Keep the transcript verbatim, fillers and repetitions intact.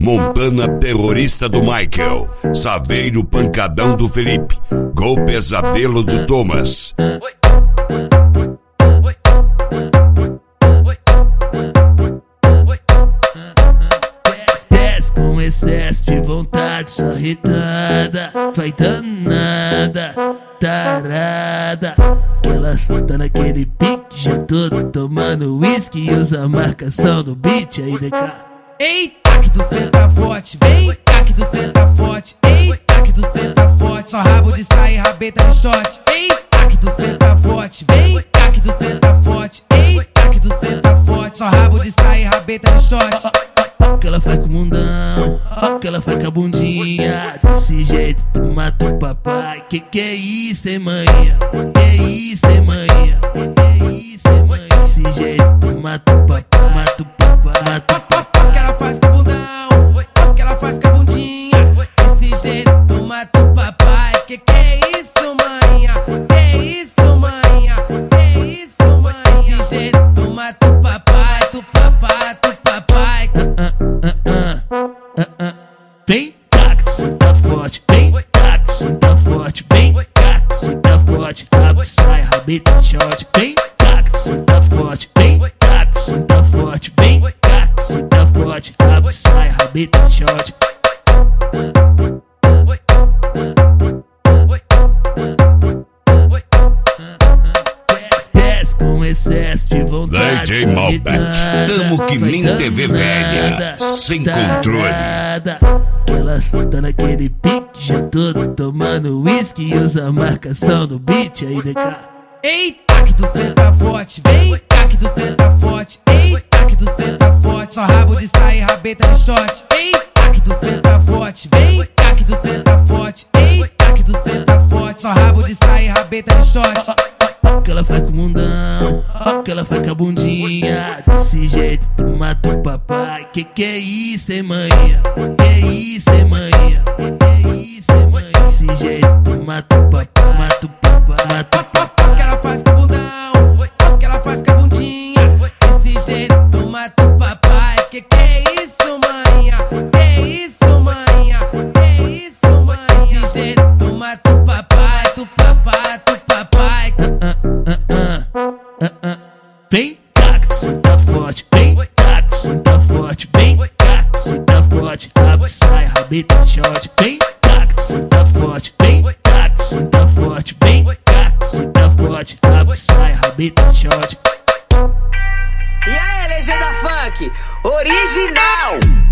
Montana terrorista do Michael, Saveiro pancadão do Felipe, Gol pesadelo do Thomas. Desce com excesso de vontade, só irritada, vai danada, tarada. Que elas tá naquele pique, já todo tomando whisky e usa a marcação do beat aí D K. Eita que tu senta forte, vem cá que tu senta forte. Eita que tu senta forte, só rabo de saia, rabeta de short. Eita que tu senta forte, vem cá que tu senta forte. Eita que tu senta forte, só rabo de saia, rabeta de short. Que ela faz com o mundão, que ela faz com a bundinha. Desse jeito tu mata o papai. Que que é isso, hein, manhã? Que isso, hein, manhã? Que isso, hein, manhã? Desse jeito tu mata o papai, mata o papai, mata o papai. Que ela faz com o bundão, que ela faz com a bundinha. Desse jeito tu mata o papai. Que que é isso, manhã? Que isso, manhã? Que isso, manhã? Desse jeito tu mata o papai, tu papai, tu papai. Vem cá que tu senta forte, vem cá que tu senta forte, vem cá que tu senta forte, rabo sai, rabeta de short. Vem cá que tu senta forte, vem cá que tu senta forte, vem cá que tu senta forte, rabo sai, rabeta de short. Desce com excesso de vontade, D J Malbec, tamo que nem T V velha, sem controle. Que elas tá naquele pique, já todo tomando whisky e usa a marcação do beat aí D K. Eita que tu senta forte, vem cá que tu senta forte. Eita que tu senta forte, só rabo de saia, rabeta de short. Eita que tu senta forte, vem cá que tu senta forte. Eita que tu senta forte, só rabo de saia, rabeta de short. Que ela faz com o mundão, que ela faz com a bundinha. Desse jeito tu mata o papai. Que que é isso, hein, manhã? Que isso, hein, manhã? Que isso, hein, manhã? Desse jeito tu mata o papai, mata o papai, mata o papai. Que ela faz com o bundão, que ela faz com a bundinha. Desse jeito tu mata o papai. Que que é isso, manhã? Que isso, manhã? Que isso, manhã? Desse jeito tu mata o papai, tu papai, tu papai. Vem cá que tu senta forte, vem cá que tu senta forte, vem cá que tu senta forte, rabo sai, rabeta de short. Vem cá que tu senta forte, vem cá que tu senta forte, vem cá que tu senta forte, rabo sai, rabeta de short. E aí, legenda funk original.